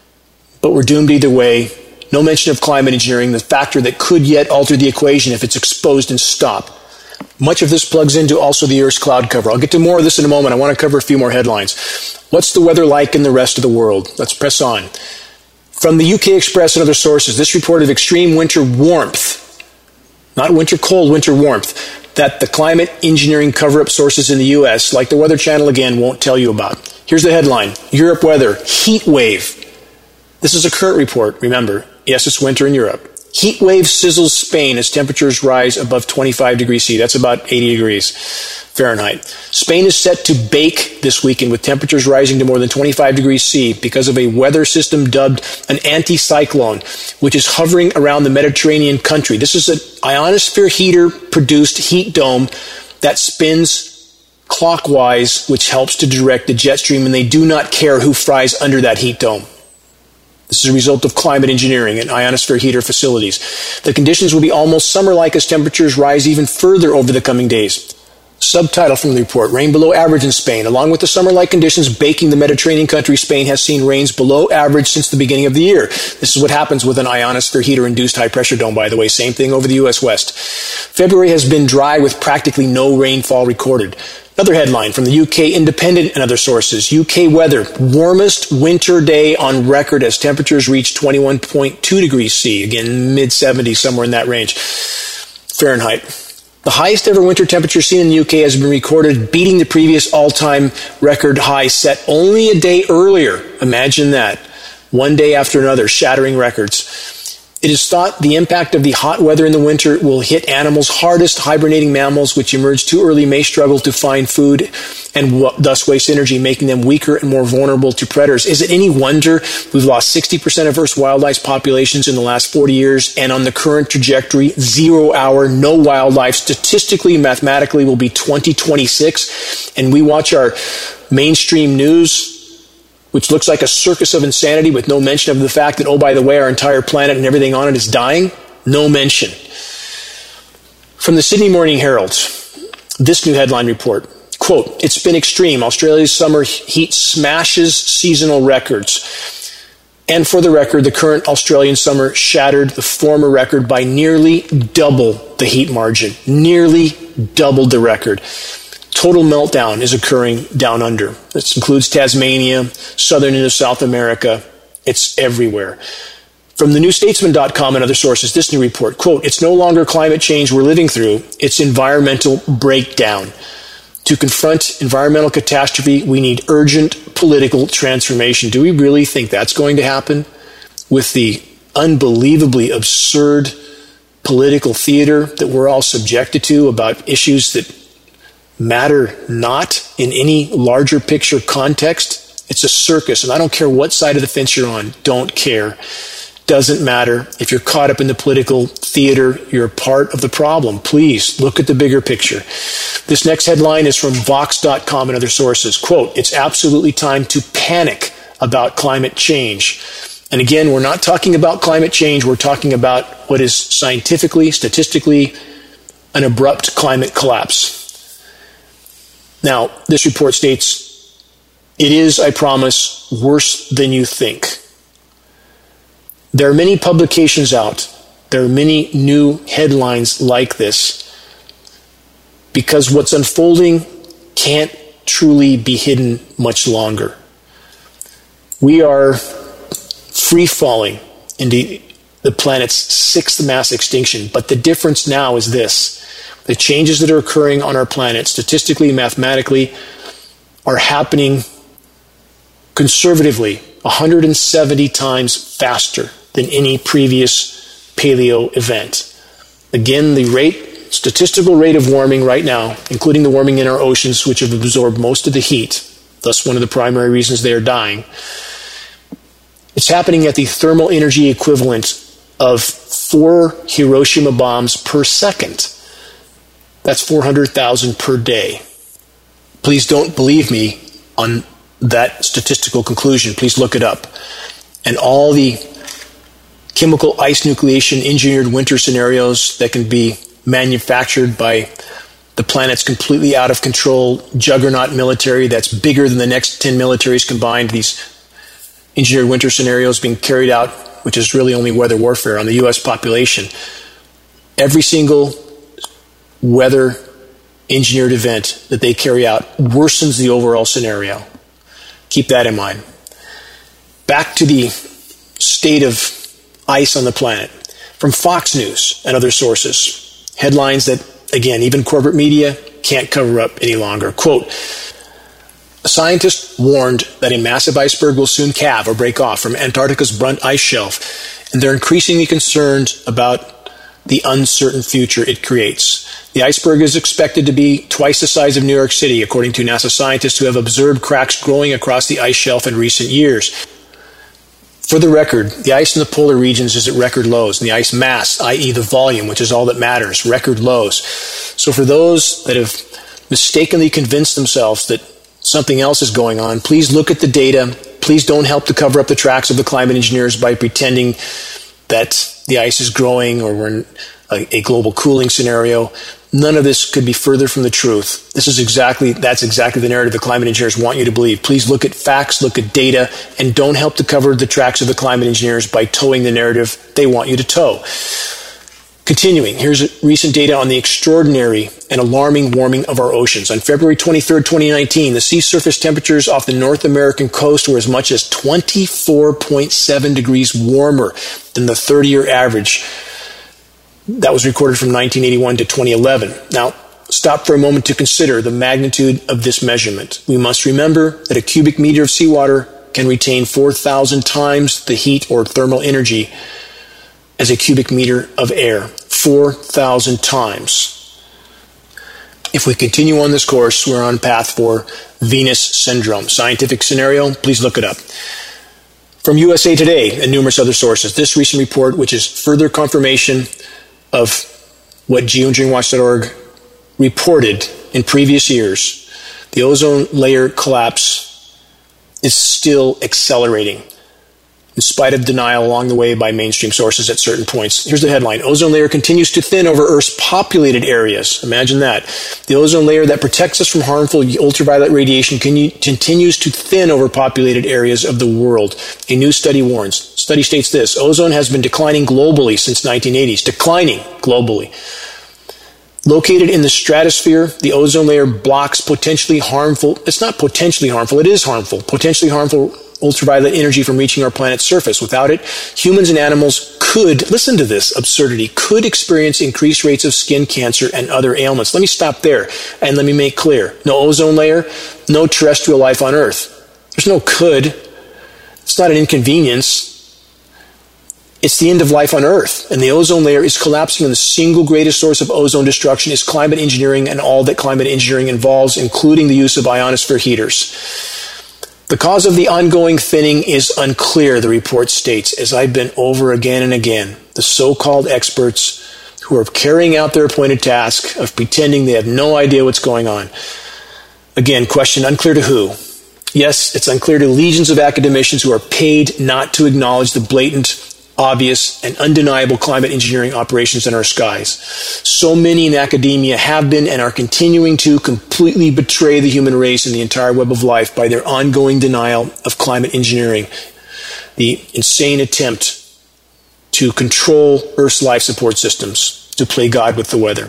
but we're doomed either way. No mention of climate engineering, the factor that could yet alter the equation if it's exposed and stopped. Much of this plugs into also the Earth's cloud cover. I'll get to more of this in a moment. I want to cover a few more headlines. What's the weather like in the rest of the world? Let's press on. From the U K Express and other sources, this report of extreme winter warmth, not winter cold, winter warmth, that the climate engineering cover-up sources in the U S, like the Weather Channel again, won't tell you about. Here's the headline: Europe weather, heat wave. This is a current report, remember. Yes, it's winter in Europe. Heat wave sizzles Spain as temperatures rise above twenty-five degrees C. That's about eighty degrees Fahrenheit. Spain is set to bake this weekend with temperatures rising to more than twenty-five degrees C because of a weather system dubbed an anticyclone, which is hovering around the Mediterranean country. This is an ionosphere heater-produced heat dome that spins clockwise, which helps to direct the jet stream, and they do not care who fries under that heat dome. This is a result of climate engineering and ionosphere heater facilities. The conditions will be almost summer-like as temperatures rise even further over the coming days. Subtitle from the report: rain below average in Spain. Along with the summer-like conditions baking the Mediterranean country, Spain has seen rains below average since the beginning of the year. This is what happens with an ionosphere heater-induced high-pressure dome, by the way. Same thing over the U S West. February has been dry with practically no rainfall recorded. Another headline from the U K Independent and other sources: U K weather, warmest winter day on record as temperatures reach twenty-one point two degrees C. Again, mid seventies, somewhere in that range. Fahrenheit. The highest ever winter temperature seen in the U K has been recorded, beating the previous all-time record high set only a day earlier. Imagine that. One day after another, shattering records. It is thought the impact of the hot weather in the winter will hit animals hardest. Hibernating mammals, which emerge too early, may struggle to find food and w- thus waste energy, making them weaker and more vulnerable to predators. Is it any wonder we've lost sixty percent of Earth's wildlife populations in the last forty years, and on the current trajectory, zero hour, no wildlife, statistically, mathematically, will be twenty twenty-six, and we watch our mainstream news, which looks like a circus of insanity with no mention of the fact that, oh, by the way, our entire planet and everything on it is dying? No mention. From the Sydney Morning Herald, this new headline report, quote, "It's been extreme. Australia's summer heat smashes seasonal records." And for the record, the current Australian summer shattered the former record by nearly double the heat margin. Nearly doubled the record. Total meltdown is occurring down under. This includes Tasmania, southern into South America. It's everywhere. From the new statesman dot com and other sources, this new report, quote, "It's no longer climate change we're living through, it's environmental breakdown. To confront environmental catastrophe, we need urgent political transformation." Do we really think that's going to happen with the unbelievably absurd political theater that we're all subjected to about issues that matter not in any larger picture context? It's a circus, and I don't care what side of the fence you're on. Don't care. Doesn't matter. If you're caught up in the political theater, you're a part of the problem. Please look at the bigger picture. This next headline is from Vox dot com and other sources. Quote, "It's absolutely time to panic about climate change. And again, we're not talking about climate change. We're talking about what is scientifically, statistically, an abrupt climate collapse. Now, this report states, it is, I promise, worse than you think. There are many publications out. There are many new headlines like this because what's unfolding can't truly be hidden much longer. We are free falling into the planet's sixth mass extinction, but the difference now is this. The changes that are occurring on our planet, statistically, mathematically, are happening conservatively one hundred seventy times faster than any previous paleo event. Again, the rate, statistical rate of warming right now, including the warming in our oceans, which have absorbed most of the heat, thus one of the primary reasons they are dying, it's happening at the thermal energy equivalent of four Hiroshima bombs per second. That's four hundred thousand per day. Please don't believe me on that statistical conclusion. Please look it up. And all the chemical ice nucleation engineered winter scenarios that can be manufactured by the planet's completely out of control juggernaut military that's bigger than the next ten militaries combined, these engineered winter scenarios being carried out, which is really only weather warfare on the U S population. Every single weather engineered event that they carry out worsens the overall scenario. Keep that in mind. Back to the state of ice on the planet. From Fox News and other sources, headlines that, again, even corporate media can't cover up any longer. Quote, a scientist warned that a massive iceberg will soon calve or break off from Antarctica's Brunt ice shelf, and they're increasingly concerned about the uncertain future it creates. The iceberg is expected to be twice the size of New York City, according to NASA scientists who have observed cracks growing across the ice shelf in recent years. For the record, the ice in the polar regions is at record lows, and the ice mass, that is the volume, which is all that matters, record lows. So for those that have mistakenly convinced themselves that something else is going on, please look at the data. Please don't help to cover up the tracks of the climate engineers by pretending that the ice is growing or we're in a, a global cooling scenario. None of this could be further from the truth. This is exactly, that's exactly the narrative the climate engineers want you to believe. Please look at facts, look at data, and don't help to cover the tracks of the climate engineers by towing the narrative they want you to tow. Continuing, here's recent data on the extraordinary and alarming warming of our oceans. On February twenty-third, twenty nineteen, the sea surface temperatures off the North American coast were as much as twenty-four point seven degrees warmer than the thirty-year average. That was recorded from nineteen eighty-one to twenty eleven. Now, stop for a moment to consider the magnitude of this measurement. We must remember that a cubic meter of seawater can retain four thousand times the heat or thermal energy as a cubic meter of air. four thousand times. If we continue on this course, we're on path for Venus syndrome. Scientific scenario, please look it up. From U S A Today and numerous other sources, this recent report, which is further confirmation of what geoengineering watch dot org reported in previous years, the ozone layer collapse is still accelerating, in spite of denial along the way by mainstream sources at certain points. Here's the headline. Ozone layer continues to thin over Earth's populated areas. Imagine that. The ozone layer that protects us from harmful ultraviolet radiation continues to thin over populated areas of the world. A new study warns. Study states this. Ozone has been declining globally since nineteen eighties. Declining globally. Located in the stratosphere, the ozone layer blocks potentially harmful, it's not potentially harmful, it is harmful, potentially harmful ultraviolet energy from reaching our planet's surface. Without it, humans and animals could, listen to this absurdity, could experience increased rates of skin cancer and other ailments. Let me stop there and let me make clear. No ozone layer, no terrestrial life on Earth. There's no could. It's not an inconvenience. It's the end of life on Earth, and the ozone layer is collapsing, and the single greatest source of ozone destruction is climate engineering and all that climate engineering involves, including the use of ionosphere heaters. The cause of the ongoing thinning is unclear, the report states, as I've been over again and again. The so-called experts who are carrying out their appointed task of pretending they have no idea what's going on. Again, question unclear to who. Yes, it's unclear to legions of academicians who are paid not to acknowledge the blatant, obvious, and undeniable climate engineering operations in our skies. So many in academia have been and are continuing to completely betray the human race and the entire web of life by their ongoing denial of climate engineering, the insane attempt to control Earth's life support systems, to play God with the weather.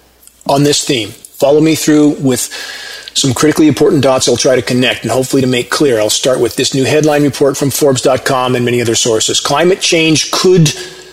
On this theme, follow me through with some critically important dots I'll try to connect and hopefully to make clear. I'll start with this new headline report from Forbes dot com and many other sources. Climate change could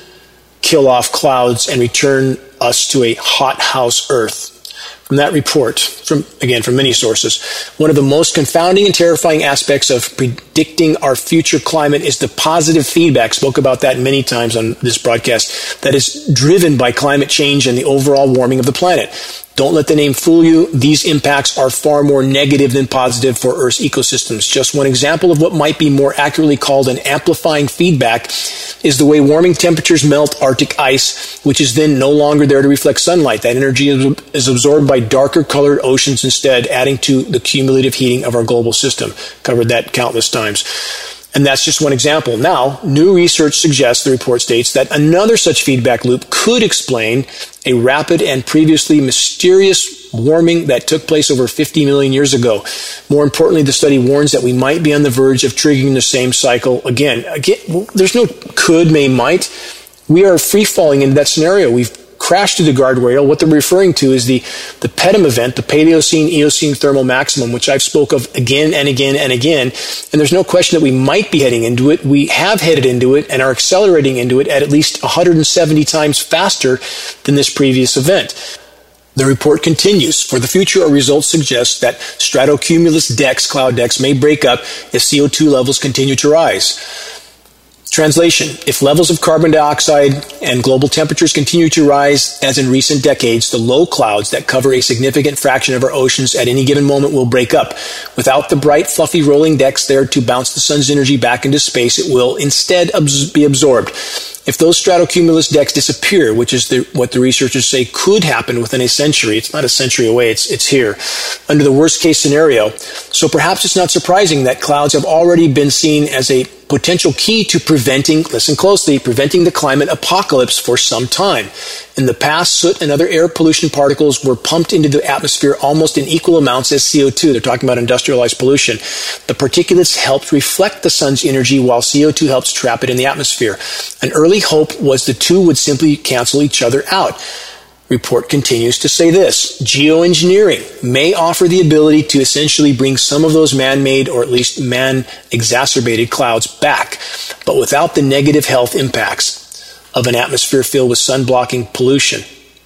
kill off clouds and return us to a hothouse Earth. From that report, from again, from many sources, one of the most confounding and terrifying aspects of predicting our future climate is the positive feedback, spoke about that many times on this broadcast, that is driven by climate change and the overall warming of the planet. Don't let the name fool you. These impacts are far more negative than positive for Earth's ecosystems. Just one example of what might be more accurately called an amplifying feedback is the way warming temperatures melt Arctic ice, which is then no longer there to reflect sunlight. That energy is absorbed by darker colored oceans instead, adding to the cumulative heating of our global system. Covered that countless times. And that's just one example. Now, new research suggests, the report states, that another such feedback loop could explain a rapid and previously mysterious warming that took place over fifty million years ago. More importantly, the study warns that we might be on the verge of triggering the same cycle again. Again, there's no could, may, might. We are free-falling into that scenario. We've crashed through the guardrail. What they're referring to is the, the P E T M event, the Paleocene-Eocene thermal maximum, which I've spoke of again and again and again. And there's no question that we might be heading into it. We have headed into it and are accelerating into it at at least one hundred seventy times faster than this previous event. The report continues. For the future, our results suggest that stratocumulus decks, cloud decks, may break up if C O two levels continue to rise. Translation: if levels of carbon dioxide and global temperatures continue to rise, as in recent decades, the low clouds that cover a significant fraction of our oceans at any given moment will break up. Without the bright, fluffy rolling decks there to bounce the sun's energy back into space, it will instead abs- be absorbed. If those stratocumulus decks disappear, which is the, what the researchers say could happen within a century, it's not a century away, it's, it's here, under the worst-case scenario. So perhaps it's not surprising that clouds have already been seen as a potential key to preventing, listen closely, preventing the climate apocalypse for some time. In the past, soot and other air pollution particles were pumped into the atmosphere almost in equal amounts as C O two. They're talking about industrialized pollution. The particulates helped reflect the sun's energy while C O two helps trap it in the atmosphere. An early hope was the two would simply cancel each other out. Report continues to say this: geoengineering may offer the ability to essentially bring some of those man-made or at least man-exacerbated clouds back, but without the negative health impacts of an atmosphere filled with sun-blocking pollution.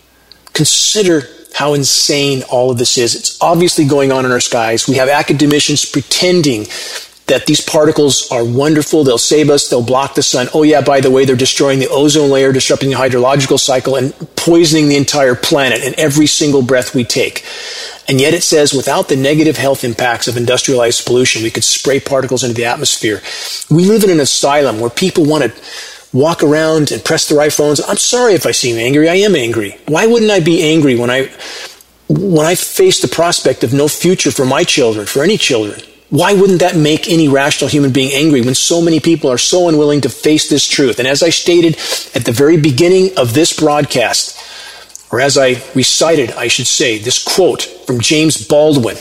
Consider how insane all of this is. It's obviously going on in our skies. We have academicians pretending that these particles are wonderful, they'll save us, they'll block the sun. Oh yeah, by the way, they're destroying the ozone layer, disrupting the hydrological cycle, and poisoning the entire planet and every single breath we take. And yet it says without the negative health impacts of industrialized pollution, we could spray particles into the atmosphere. We live in an asylum where people want to walk around and press their iPhones. I'm sorry if I seem angry, I am angry. Why wouldn't I be angry when I, when I face the prospect of no future for my children, for any children? Why wouldn't that make any rational human being angry when so many people are so unwilling to face this truth? And as I stated at the very beginning of this broadcast, or as I recited, I should say, this quote from James Baldwin,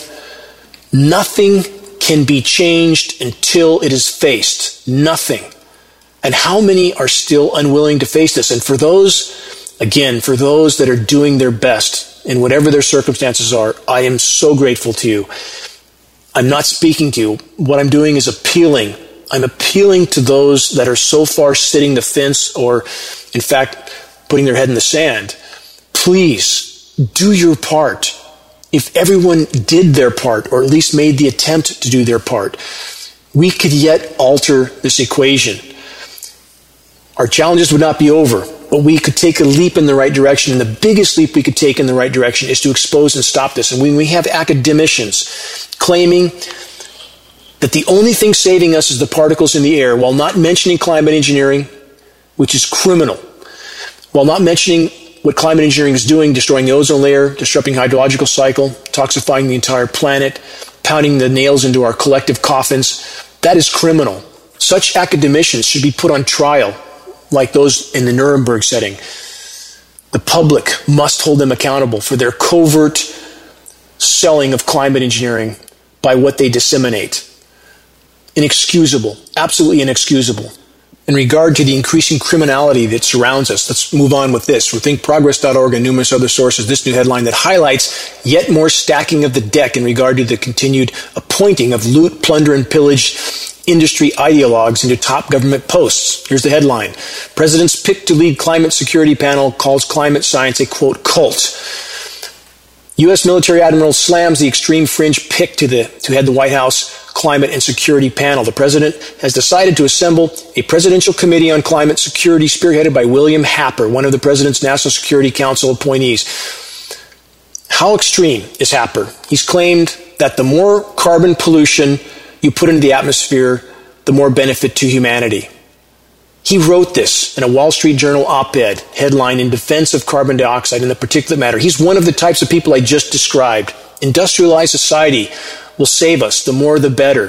nothing can be changed until it is faced. Nothing. And how many are still unwilling to face this? And for those, again, for those that are doing their best in whatever their circumstances are, I am so grateful to you. I'm not speaking to you. What I'm doing is appealing. I'm appealing to those that are so far sitting the fence or, in fact, putting their head in the sand. Please do your part. If everyone did their part, or at least made the attempt to do their part, we could yet alter this equation. Our challenges would not be over, but we could take a leap in the right direction. And the biggest leap we could take in the right direction is to expose and stop this. And when we have academicians claiming that the only thing saving us is the particles in the air, while not mentioning climate engineering, which is criminal, while not mentioning what climate engineering is doing, destroying the ozone layer, disrupting hydrological cycle, toxifying the entire planet, pounding the nails into our collective coffins. That is criminal. Such academicians should be put on trial, like those in the Nuremberg setting. The public must hold them accountable for their covert selling of climate engineering by what they disseminate. Inexcusable, absolutely inexcusable. In regard to the increasing criminality that surrounds us, let's move on with this. From think progress dot org and numerous other sources, this new headline that highlights yet more stacking of the deck in regard to the continued appointing of loot, plunder, and pillage industry ideologues into top government posts. Here's the headline. President's pick to lead climate security panel calls climate science a, quote, cult. U S military admiral slams the extreme fringe pick to, the, to head the White House Climate and Security Panel. The president has decided to assemble a presidential committee on climate security spearheaded by William Happer, one of the president's National Security Council appointees. How extreme is Happer? He's claimed that the more carbon pollution you put into the atmosphere, the more benefit to humanity. He wrote this in a Wall Street Journal op-ed headline in defense of carbon dioxide and the particulate matter. He's one of the types of people I just described. Industrialized society will save us. The more, the better.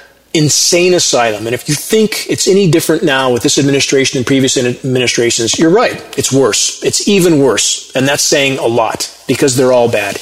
Insane asylum. And if you think it's any different now with this administration and previous administrations, you're right. It's worse. It's even worse. And that's saying a lot because they're all bad.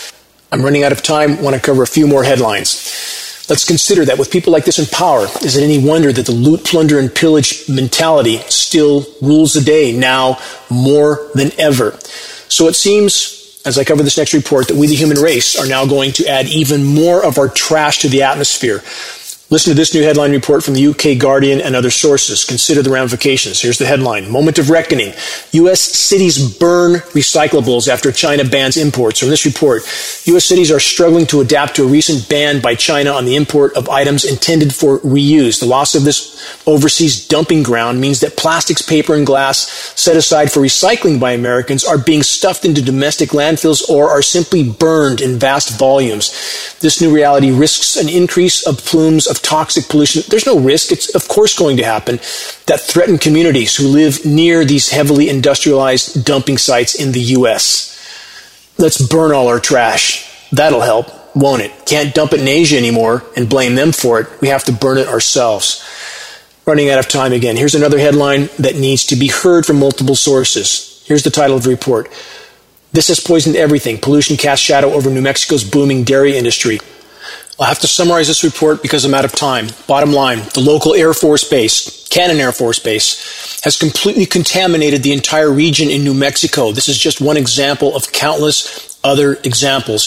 I'm running out of time. I want to cover a few more headlines. Let's consider that with people like this in power, is it any wonder that the loot, plunder, and pillage mentality still rules the day now more than ever? So it seems, as I cover this next report, that we, the human race, are now going to add even more of our trash to the atmosphere. Listen to this new headline report from the U K Guardian and other sources. Consider the ramifications. Here's the headline. Moment of reckoning. U S cities burn recyclables after China bans imports. From this report, U S cities are struggling to adapt to a recent ban by China on the import of items intended for reuse. The loss of this overseas dumping ground means that plastics, paper, and glass set aside for recycling by Americans are being stuffed into domestic landfills or are simply burned in vast volumes. This new reality risks an increase of plumes of toxic pollution. There's no risk. It's of course going to happen that threaten communities who live near these heavily industrialized dumping sites in the U S. Let's burn all our trash. That'll help, won't it? Can't dump it in Asia anymore and blame them for it. We have to burn it ourselves. Running out of time again. Here's another headline that needs to be heard from multiple sources. Here's the title of the report. This has poisoned everything. Pollution casts shadow over New Mexico's booming dairy industry. I'll have to summarize this report because I'm out of time. Bottom line, the local Air Force Base, Cannon Air Force Base, has completely contaminated the entire region in New Mexico. This is just one example of countless other examples.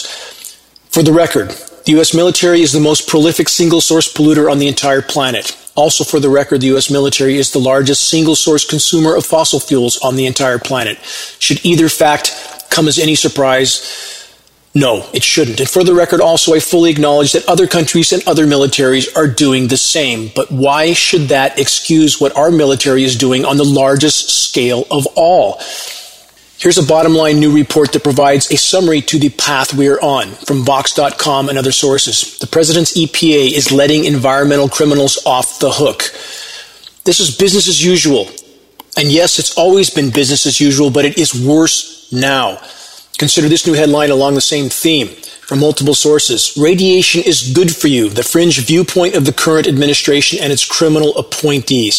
For the record, the U S military is the most prolific single-source polluter on the entire planet. Also, for the record, the U S military is the largest single-source consumer of fossil fuels on the entire planet. Should either fact come as any surprise? No, it shouldn't. And for the record, also, I fully acknowledge that other countries and other militaries are doing the same. But why should that excuse what our military is doing on the largest scale of all? Here's a bottom line new report that provides a summary to the path we're on from Vox dot com and other sources. The president's E P A is letting environmental criminals off the hook. This is business as usual. And yes, it's always been business as usual, but it is worse now. Consider this new headline along the same theme from multiple sources. Radiation is good for you, the fringe viewpoint of the current administration and its criminal appointees.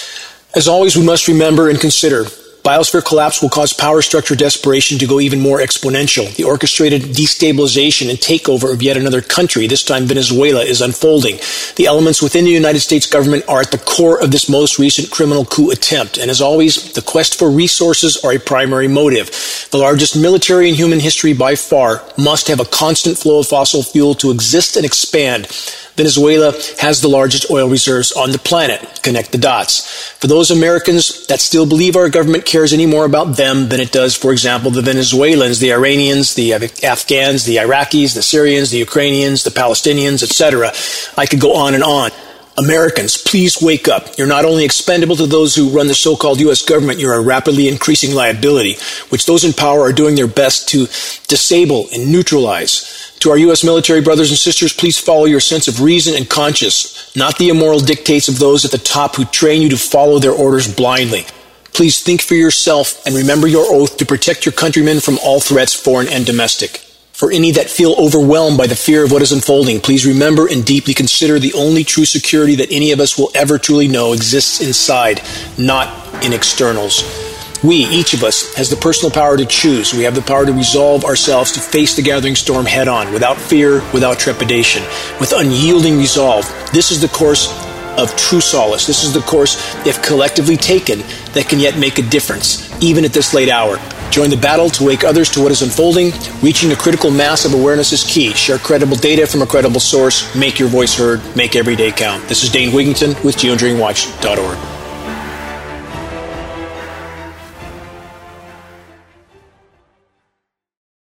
As always, we must remember and consider biosphere collapse will cause power structure desperation to go even more exponential. The orchestrated destabilization and takeover of yet another country, this time Venezuela, is unfolding. The elements within the United States government are at the core of this most recent criminal coup attempt. And as always, the quest for resources are a primary motive. The largest military in human history by far must have a constant flow of fossil fuel to exist and expand. Venezuela has the largest oil reserves on the planet. Connect the dots. For those Americans that still believe our government cares any more about them than it does, for example, the Venezuelans, the Iranians, the Afghans, the Iraqis, the Syrians, the Ukrainians, the Palestinians, et cetera, I could go on and on. Americans, please wake up. You're not only expendable to those who run the so-called U S government, you're a rapidly increasing liability, which those in power are doing their best to disable and neutralize. To our U S military brothers and sisters, please follow your sense of reason and conscience, not the immoral dictates of those at the top who train you to follow their orders blindly. Please think for yourself and remember your oath to protect your countrymen from all threats, foreign and domestic. For any that feel overwhelmed by the fear of what is unfolding, please remember and deeply consider the only true security that any of us will ever truly know exists inside, not in externals. We, each of us, has the personal power to choose. We have the power to resolve ourselves to face the gathering storm head on, without fear, without trepidation, with unyielding resolve. This is the course of true solace. This is the course, if collectively taken, that can yet make a difference, even at this late hour. Join the battle to wake others to what is unfolding. Reaching a critical mass of awareness is key. Share credible data from a credible source. Make your voice heard. Make every day count. This is Dane Wigington with geoengineering watch dot org.